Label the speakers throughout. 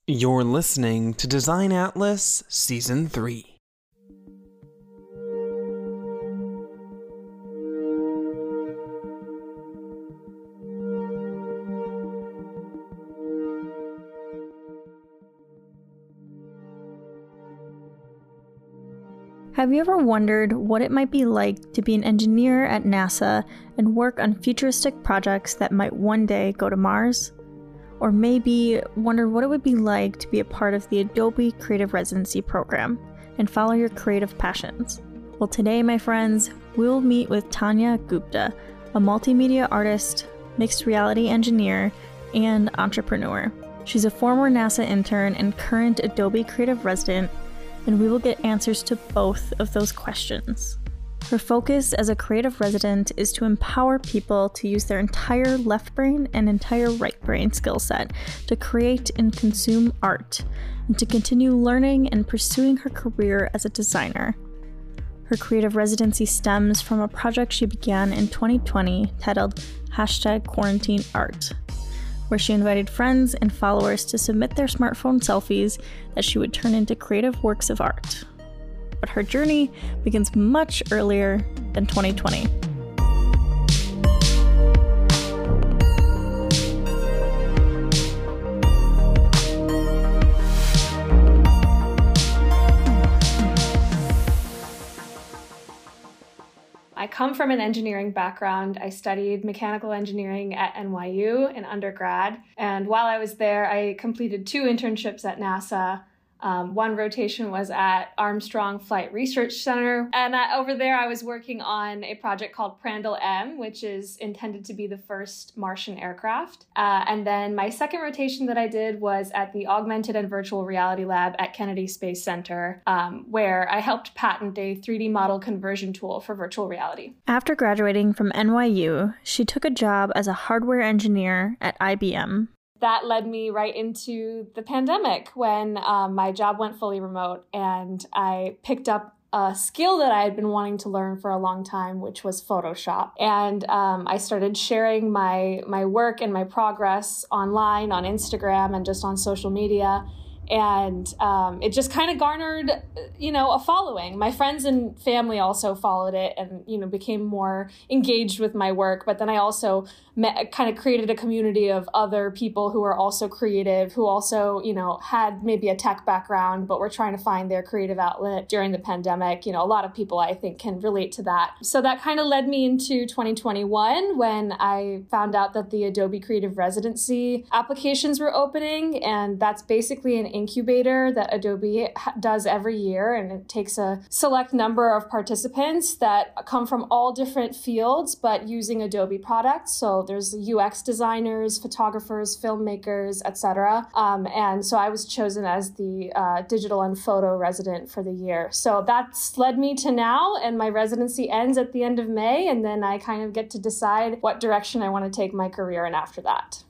Speaker 1: You're listening to Design Atlas Season 3.
Speaker 2: Have you ever wondered what it might be like to be an engineer at NASA and work on futuristic projects that might one day go to Mars? Or maybe wondered what it would be like to be a part of the Adobe Creative Residency program and follow your creative passions? Well, today, my friends, we'll meet with Tanya Gupta, a multimedia artist, mixed reality engineer, and entrepreneur. She's a former NASA intern and current Adobe Creative Resident, and we will get answers to both of those questions. Her focus as a creative resident is to empower people to use their entire left brain and entire right brain skill set to create and consume art, and to continue learning and pursuing her career as a designer. Her creative residency stems from a project she began in 2020 titled #QuarantineArt, where she invited friends and followers to submit their smartphone selfies that she would turn into creative works of art. But her journey begins much earlier than 2020.
Speaker 3: I come from an engineering background. I studied mechanical engineering at NYU in undergrad. And while I was there, I completed 2 internships at NASA. One rotation was at Armstrong Flight Research Center. And over there, I was working on a project called Prandtl-M, which is intended to be the first Martian aircraft. And then my second rotation that I did was at the Augmented and Virtual Reality Lab at Kennedy Space Center, where I helped patent a 3D model conversion tool for virtual reality.
Speaker 2: After graduating from NYU, she took a job as a hardware engineer at IBM.
Speaker 3: That led me right into the pandemic when my job went fully remote, and I picked up a skill that I had been wanting to learn for a long time, which was Photoshop. And I started sharing my work and my progress online, on Instagram, and just on social media. And it just kind of garnered, a following. My friends and family also followed it and, became more engaged with my work. But then I also kind of created a community of other people who are also creative, who also, had maybe a tech background, but were trying to find their creative outlet during the pandemic. A lot of people, I think, can relate to that. So that kind of led me into 2021 when I found out that the Adobe Creative Residency applications were opening. And that's basically an incubator that Adobe does every year, and it takes a select number of participants that come from all different fields but using Adobe products. So there's UX designers, photographers, filmmakers, etc. And so I was chosen as the digital and photo resident for the year. So that's led me to now, and my residency ends at the end of May, and then I kind of get to decide what direction I want to take my career in after that.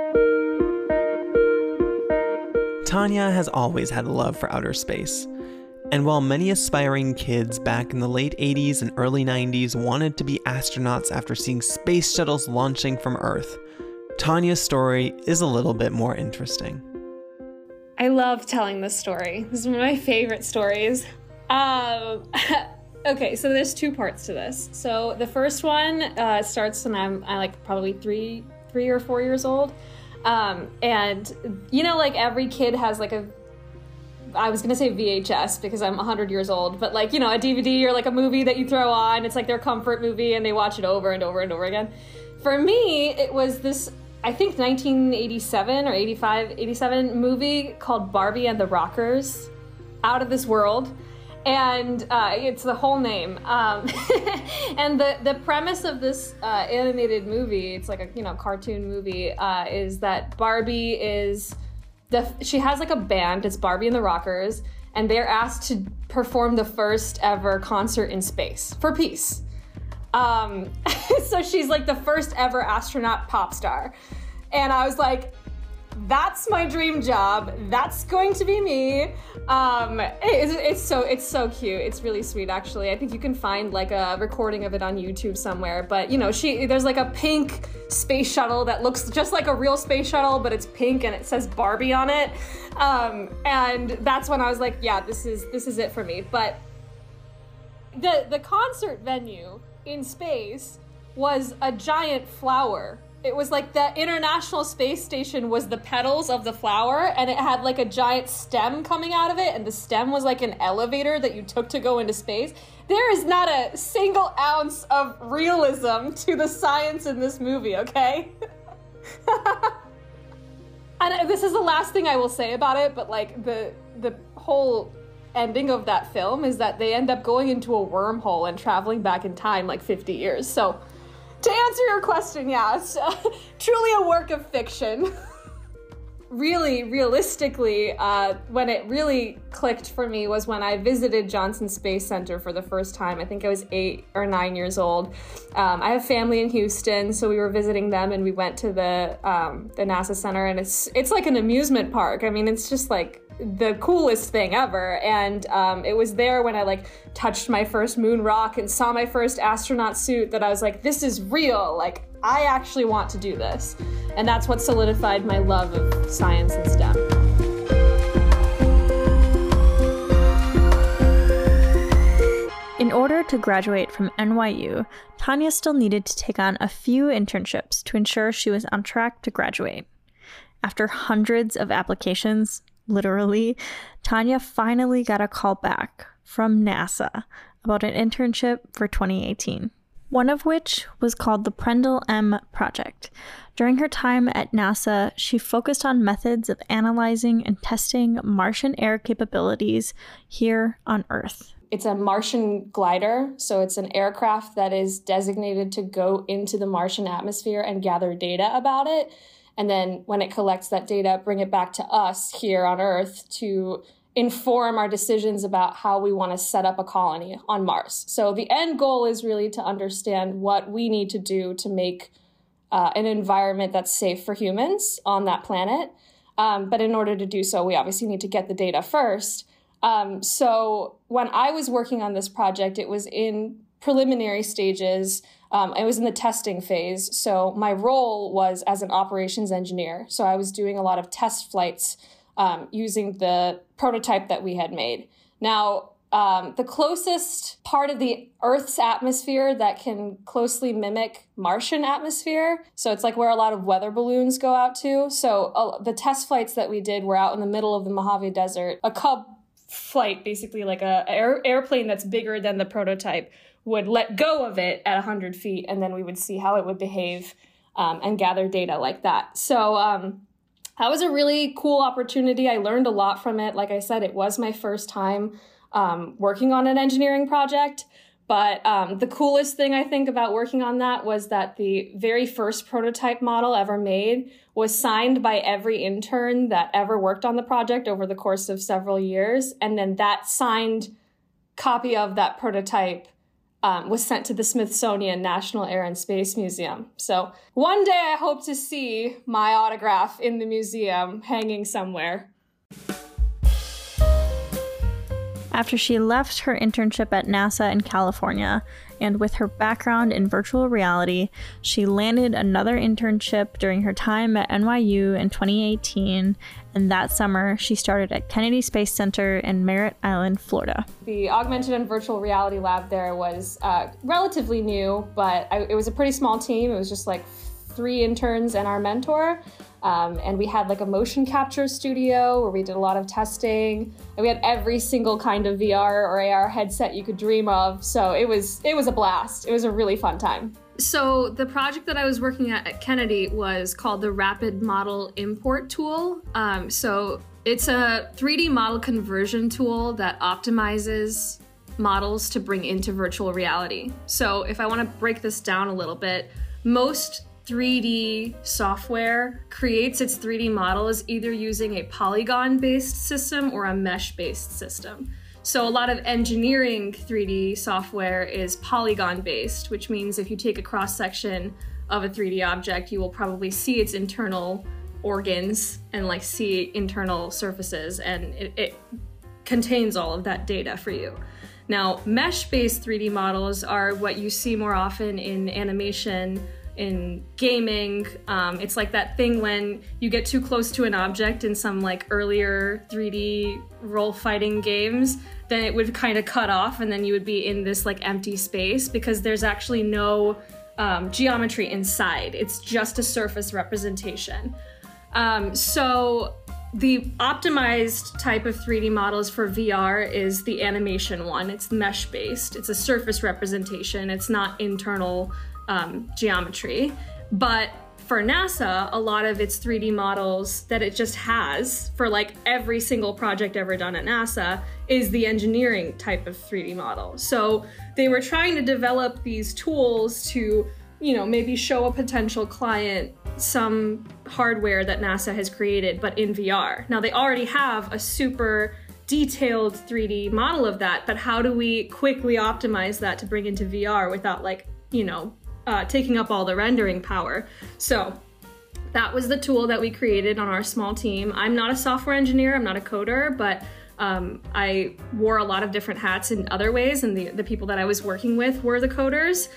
Speaker 1: Tanya has always had a love for outer space. And while many aspiring kids back in the late 80s and early 90s wanted to be astronauts after seeing space shuttles launching from Earth, Tanya's story is a little bit more interesting.
Speaker 3: I love telling this story. This is one of my favorite stories. Okay, so there's 2 parts to this. So the first one starts when I'm probably three or 4 years old. And every kid has I was going to say VHS because I'm 100 years old, but a DVD or a movie that you throw on. It's their comfort movie and they watch it over and over and over again. For me, it was this, I think 1987 or 87 movie called Barbie and the Rockers, Out of This World. And it's the whole name. And the premise of this animated movie, it's like a cartoon movie, is that Barbie is she has a band. It's Barbie and the Rockers, and they're asked to perform the first ever concert in space for peace. So she's the first ever astronaut pop star, and I was like, that's my dream job. That's going to be me. It's so cute. It's really sweet, actually. I think you can find like a recording of it on YouTube somewhere. But you know, there's like a pink space shuttle that looks just like a real space shuttle, but it's pink and it says Barbie on it. And that's when I was like, yeah, this is it for me. But the concert venue in space was a giant flower. It was like the International Space Station was the petals of the flower, and it had like a giant stem coming out of it, and the stem was like an elevator that you took to go into space. There is not a single ounce of realism to the science in this movie, okay? And this is the last thing I will say about it, but like the whole ending of that film is that they end up going into a wormhole and traveling back in time like 50 years. So to answer your question, yeah, it's truly a work of fiction. Really, realistically, when it really clicked for me was when I visited Johnson Space Center for the first time. I think I was 8 or 9 years old. I have family in Houston, so we were visiting them, and we went to the NASA Center, and it's like an amusement park. I mean, it's just like the coolest thing ever. And it was there when I like touched my first moon rock and saw my first astronaut suit that I was like, this is real. Like, I actually want to do this. And that's what solidified my love of science and STEM.
Speaker 2: In order to graduate from NYU, Tanya still needed to take on a few internships to ensure she was on track to graduate. After hundreds of applications, literally, Tanya finally got a call back from NASA about an internship for 2018. One of which was called the Prendle M Project. During her time at NASA, she focused on methods of analyzing and testing Martian air capabilities here on Earth.
Speaker 3: It's a Martian glider, so it's an aircraft that is designated to go into the Martian atmosphere and gather data about it. And then when it collects that data, bring it back to us here on Earth to inform our decisions about how we want to set up a colony on Mars. So the end goal is really to understand what we need to do to make an environment that's safe for humans on that planet. But in order to do so, we obviously need to get the data first. So when I was working on this project, it was in preliminary stages. It was in the testing phase. So my role was as an operations engineer. So I was doing a lot of test flights using the prototype that we had made. Now, the closest part of the Earth's atmosphere that can closely mimic Martian atmosphere, so it's like where a lot of weather balloons go out to. So the test flights that we did were out in the middle of the Mojave Desert. A Cub flight, basically like a airplane that's bigger than the prototype, would let go of it at 100 feet, and then we would see how it would behave and gather data like that. So that was a really cool opportunity. I learned a lot from it. Like I said, it was my first time working on an engineering project. But the coolest thing I think about working on that was that the very first prototype model ever made was signed by every intern that ever worked on the project over the course of several years. And then that signed copy of that prototype was sent to the Smithsonian National Air and Space Museum. So one day I hope to see my autograph in the museum hanging somewhere.
Speaker 2: After she left her internship at NASA in California, and with her background in virtual reality, she landed another internship during her time at NYU in 2018, and that summer she started at Kennedy Space Center in Merritt Island, Florida.
Speaker 3: The augmented and virtual reality lab there was relatively new, but it was a pretty small team. It was just like 3 interns and our mentor. And we had like a motion capture studio where we did a lot of testing, and we had every single kind of VR or AR headset you could dream of. So it was a blast. It was a really fun time. So the project that I was working at Kennedy was called the Rapid Model Import Tool. So it's a 3D model conversion tool that optimizes models to bring into virtual reality. So if I want to break this down a little bit, most 3D software creates its 3D models either using a polygon-based system or a mesh-based system. So a lot of engineering 3D software is polygon-based, which means if you take a cross-section of a 3D object, you will probably see its internal organs and like see internal surfaces, and it contains all of that data for you. Now, mesh-based 3D models are what you see more often in animation, in gaming. It's like that thing when you get too close to an object in some like earlier 3D role fighting games, then it would kind of cut off and then you would be in this like empty space because there's actually no geometry inside. It's just a surface representation. So the optimized type of 3D models for VR is the animation one. It's mesh-based. It's a surface representation. It's not internal geometry. But for NASA, a lot of its 3D models that it just has for like every single project ever done at NASA is the engineering type of 3D model. So they were trying to develop these tools to, you know, maybe show a potential client some hardware that NASA has created, but in VR. Now they already have a super detailed 3D model of that, but how do we quickly optimize that to bring into VR without like, you know, taking up all the rendering power? So that was the tool that we created on our small team. I'm not a software engineer, I'm not a coder, but I wore a lot of different hats in other ways, and the people that I was working with were the coders.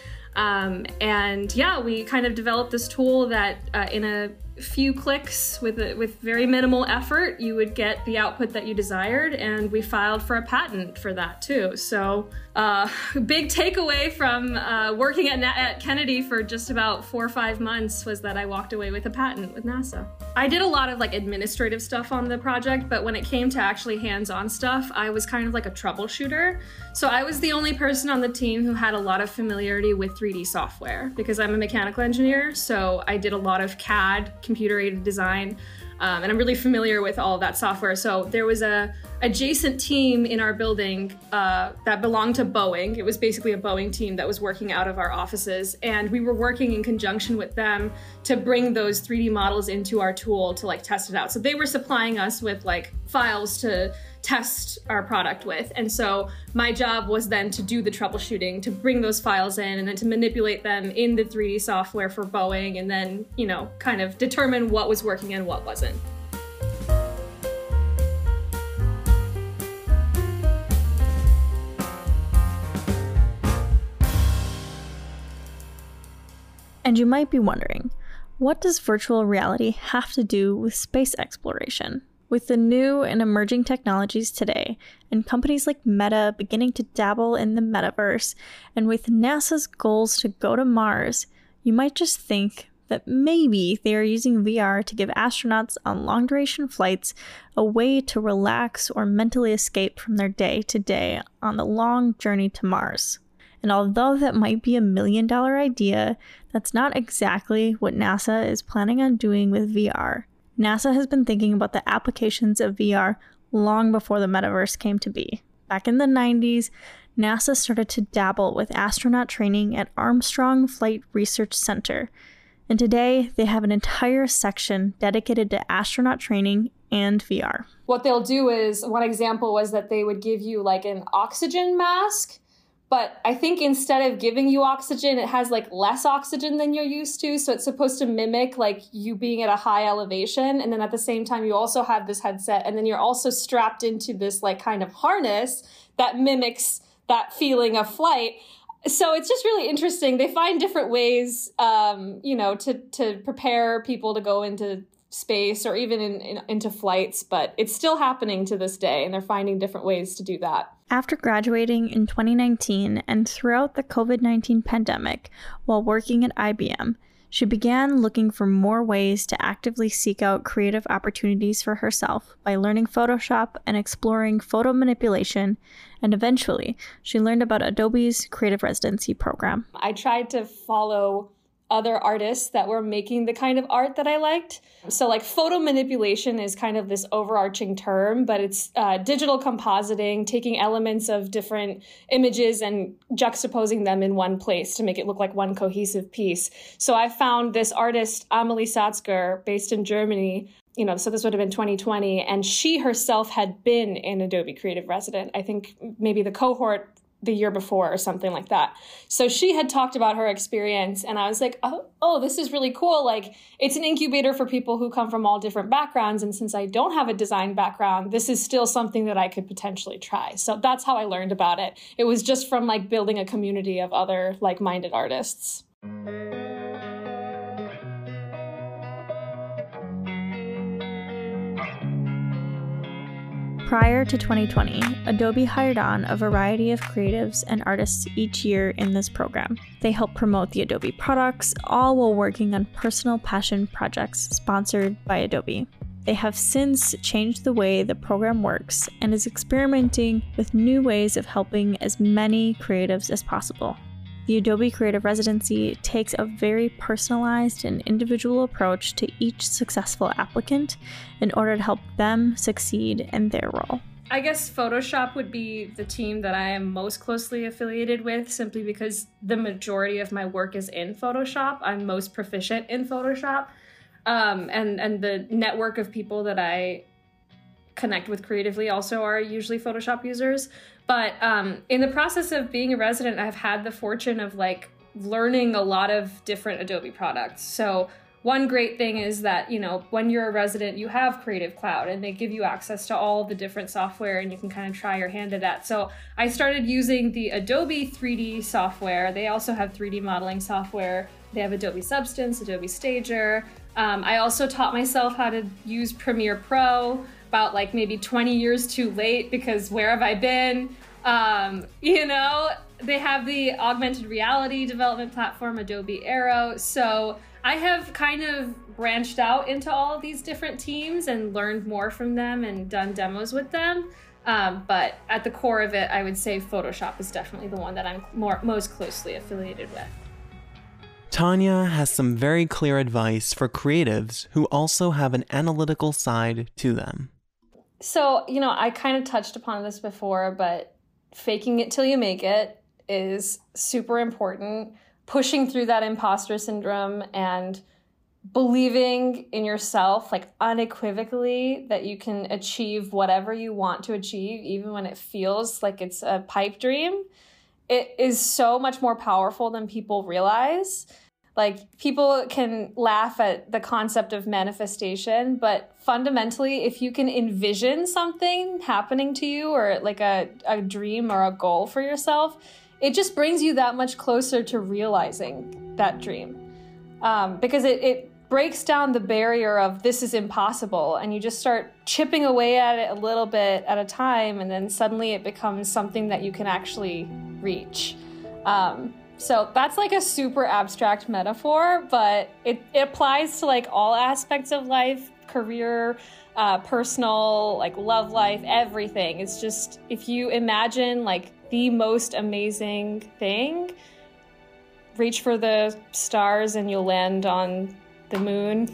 Speaker 3: And yeah, we kind of developed this tool that in a few clicks with very minimal effort, you would get the output that you desired, and we filed for a patent for that too. So big takeaway from working at Kennedy for just about 4 or 5 months was that I walked away with a patent with NASA. I did a lot of like administrative stuff on the project, but when it came to actually hands-on stuff, I was kind of like a troubleshooter. So I was the only person on the team who had a lot of familiarity with 3D software because I'm a mechanical engineer. So I did a lot of CAD, computer-aided design, and I'm really familiar with all of that software. So there was a adjacent team in our building that belonged to Boeing. It was basically a Boeing team that was working out of our offices, and we were working in conjunction with them to bring those 3D models into our tool to like test it out. So they were supplying us with like files to test our product with. And so my job was then to do the troubleshooting, to bring those files in and then to manipulate them in the 3D software for Boeing, and then, you know, kind of determine what was working and what wasn't.
Speaker 2: And you might be wondering, what does virtual reality have to do with space exploration? With the new and emerging technologies today, and companies like Meta beginning to dabble in the metaverse, and with NASA's goals to go to Mars, you might just think that maybe they are using VR to give astronauts on long-duration flights a way to relax or mentally escape from their day-to-day on the long journey to Mars. And although that might be $1 million idea, that's not exactly what NASA is planning on doing with VR. NASA has been thinking about the applications of VR long before the metaverse came to be. Back in the 90s, NASA started to dabble with astronaut training at Armstrong Flight Research Center. And today, they have an entire section dedicated to astronaut training and VR.
Speaker 3: What they'll do is, one example was that they would give you like an oxygen mask, but I think instead of giving you oxygen, it has like less oxygen than you're used to. So it's supposed to mimic like you being at a high elevation. And then at the same time, you also have this headset, and then you're also strapped into this like kind of harness that mimics that feeling of flight. So it's just really interesting. They find different ways, you know, to prepare people to go into space or even into flights, but it's still happening to this day, and they're finding different ways to do that.
Speaker 2: After graduating in 2019 and throughout the COVID-19 pandemic, while working at IBM, she began looking for more ways to actively seek out creative opportunities for herself by learning Photoshop and exploring photo manipulation, and eventually, she learned about Adobe's Creative Residency program.
Speaker 3: I tried to follow other artists that were making the kind of art that I liked. So like photo manipulation is kind of this overarching term, but it's digital compositing, taking elements of different images and juxtaposing them in one place to make it look like one cohesive piece. So I found this artist, Amelie Satzger, based in Germany. You know, so this would have been 2020, and she herself had been an Adobe Creative Resident. I think maybe the cohort the year before or something like that. So she had talked about her experience, and I was like, oh, this is really cool. Like, it's an incubator for people who come from all different backgrounds. And since I don't have a design background, this is still something that I could potentially try. So that's how I learned about it. It was just from like building a community of other like-minded artists.
Speaker 2: Prior to 2020, Adobe hired on a variety of creatives and artists each year in this program. They help promote the Adobe products, all while working on personal passion projects sponsored by Adobe. They have since changed the way the program works and is experimenting with new ways of helping as many creatives as possible. The Adobe Creative Residency takes a very personalized and individual approach to each successful applicant in order to help them succeed in their role.
Speaker 3: I guess Photoshop would be the team that I am most closely affiliated with, simply because the majority of my work is in Photoshop. I'm most proficient in Photoshop. And the network of people that I connect with creatively also are usually Photoshop users. But in the process of being a resident, I've had the fortune of like learning a lot of different Adobe products. So one great thing is that, you know, when you're a resident, you have Creative Cloud and they give you access to all the different software and you can kind of try your hand at that. So I started using the Adobe 3D software. They also have 3D modeling software. They have Adobe Substance, Adobe Stager. I also taught myself how to use Premiere Pro about like maybe 20 years too late, because where have I been? You know, they have the augmented reality development platform, Adobe Aero. So I have kind of branched out into all of these different teams and learned more from them and done demos with them. But at the core of it, I would say Photoshop is definitely the one that I'm most closely affiliated with.
Speaker 1: Tanya has some very clear advice for creatives who also have an analytical side to them.
Speaker 3: So, you know, I kind of touched upon this before, but faking it till you make it is super important. Pushing through that imposter syndrome and believing in yourself, like unequivocally, that you can achieve whatever you want to achieve, even when it feels like it's a pipe dream. It is so much more powerful than people realize. Like, people can laugh at the concept of manifestation, but fundamentally, if you can envision something happening to you, or like a dream or a goal for yourself, it just brings you that much closer to realizing that dream. Because it breaks down the barrier of this is impossible, and you just start chipping away at it a little bit at a time, and then suddenly it becomes something that you can actually reach. So that's like a super abstract metaphor, but it applies to like all aspects of life, career, personal, like love life, everything. It's just, if you imagine like the most amazing thing, reach for the stars and you'll land on the moon.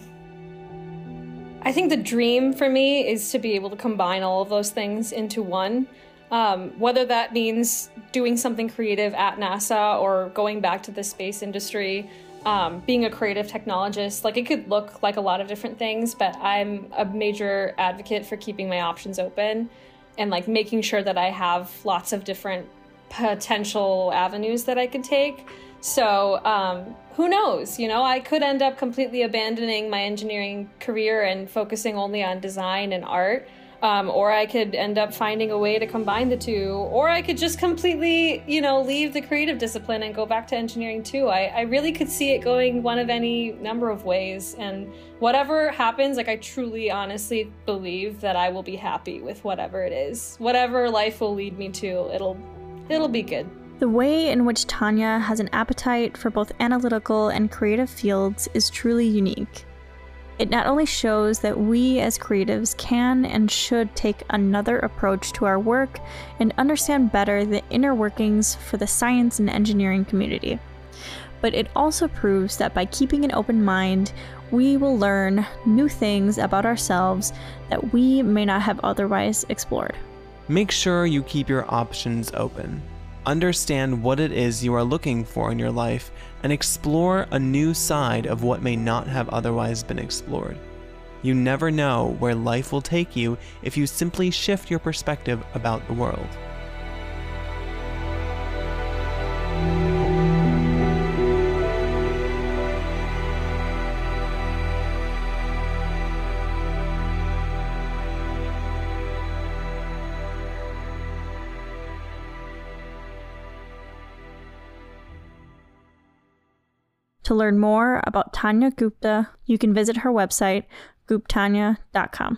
Speaker 3: I think the dream for me is to be able to combine all of those things into one. Whether that means doing something creative at NASA or going back to the space industry, being a creative technologist, like it could look like a lot of different things, but I'm a major advocate for keeping my options open and like making sure that I have lots of different potential avenues that I could take. So who knows, you know, I could end up completely abandoning my engineering career and focusing only on design and art. Or I could end up finding a way to combine the two, or I could just completely, you know, leave the creative discipline and go back to engineering too. I really could see it going one of any number of ways, and whatever happens, like I truly, honestly believe that I will be happy with whatever it is. Whatever life will lead me to, it'll be good.
Speaker 2: The way in which Tanya has an appetite for both analytical and creative fields is truly unique. It not only shows that we as creatives can and should take another approach to our work and understand better the inner workings for the science and engineering community, but it also proves that by keeping an open mind, we will learn new things about ourselves that we may not have otherwise explored.
Speaker 1: Make sure you keep your options open. Understand what it is you are looking for in your life and explore a new side of what may not have otherwise been explored. You never know where life will take you if you simply shift your perspective about the world.
Speaker 2: To learn more about Tanya Gupta, you can visit her website, guptanya.com.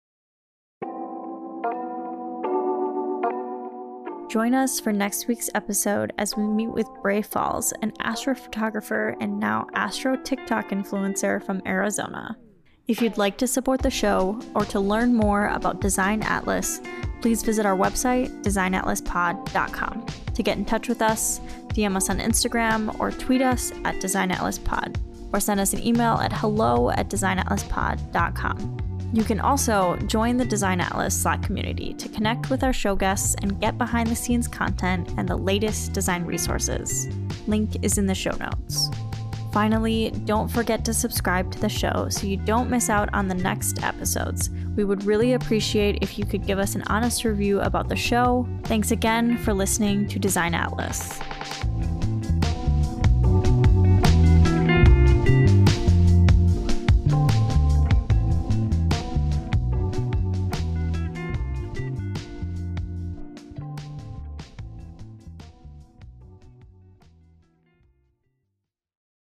Speaker 2: Join us for next week's episode as we meet with Bray Falls, an astrophotographer and now astro TikTok influencer from Arizona. If you'd like to support the show or to learn more about Design Atlas, please visit our website, designatlaspod.com. To get in touch with us, DM us on Instagram or tweet us at designatlaspod, or send us an email at hello@designatlaspod.com. You can also join the Design Atlas Slack community to connect with our show guests and get behind the scenes content and the latest design resources. Link is in the show notes. Finally, don't forget to subscribe to the show so you don't miss out on the next episodes. We would really appreciate if you could give us an honest review about the show. Thanks again for listening to Design Atlas.